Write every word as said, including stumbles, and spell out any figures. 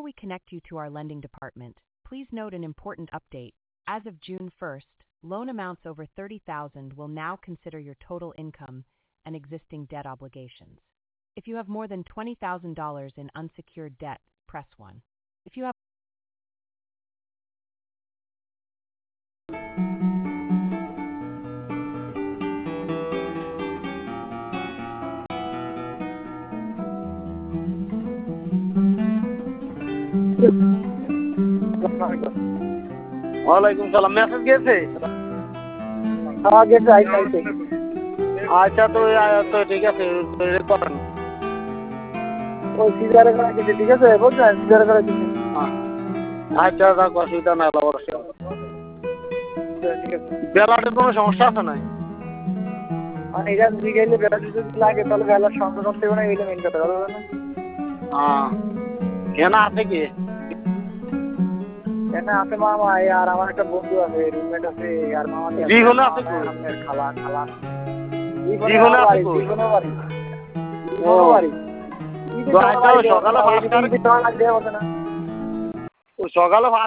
we connect you to our lending department, please note an important update. As of June first, loan amounts over thirty thousand dollars will now consider your total income and existing debt obligations. If you have more than twenty thousand dollars in unsecured debt, press one. If you have ওয়ালাইকুম সালাম। Message গেছে? হ্যাঁ গেছে, আইসে আইসে। আচ্ছা তো তো ঠিক আছে করেন। ওই সিজারে করা গেছে, ঠিক আছে বুঝলেন, সিজারে করা গেছে। আচ্ছা থাক, অসুবিধা নাই। বেলাটের কোনো সমস্যা আছে নাই? মানে এটা জিগাইলে বেলা যদি লাগে তাহলে বেলার সঙ্গে করতে হবে না, এইটা মেন কথা বলবে না। হ্যাঁ কেনা আছে কি? এখানে আছে মামা আর আমার একটা বন্ধু আছে, রুমমেট আছে আর মামা জি হলো আছে কই? আমাদের খালা খালা জি হলো আছে কই? জীবন বাড়ি জীবন বাড়ি তো আজকে সকালে পাঁচটার দিতে লাগবে হবে না। ও সকালে